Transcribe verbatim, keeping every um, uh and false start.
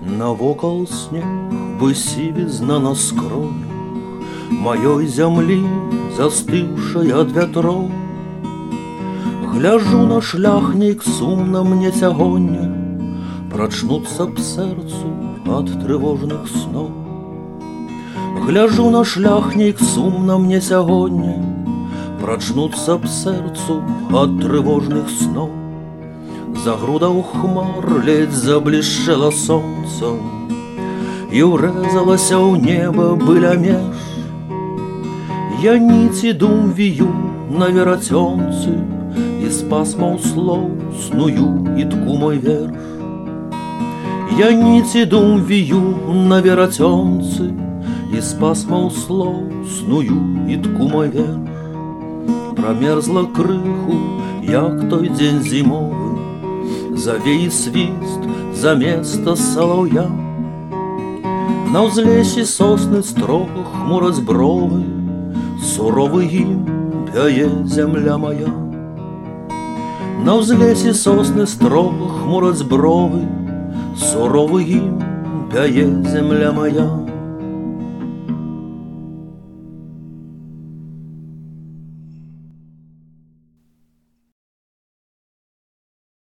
Навокал снег бы сівізна на скронях маёй зямлі, застыўшай ад вятроў. Гляжу на шлях, нейк сумна мне сягоння, прачнуцца б сэрцу ад трывожных сноў. Гляжу на шлях, нейк сумна мне сягоння, прачнуцца б сэрцу ад трывожных сноў. За грудаў хмар ледзь заблішчэла сонца і ўрэзалася ў неба быля меж. Я ніці дум вію на верацёнцы і з пасмаў слоў сную і тку мой верш. Я ніці дум вію на верацёнцы і з пасмаў слоў сную і тку мой верш. Прамерзла крыху, як той дзень зімовы, завей свіст за места салаўя. На ўзлесі сосны строга хмураць бровы, суровы ім пяе зямля моя. На ўзлесі сосны строга хмураць бровы, суровы ім пяе зямля моя.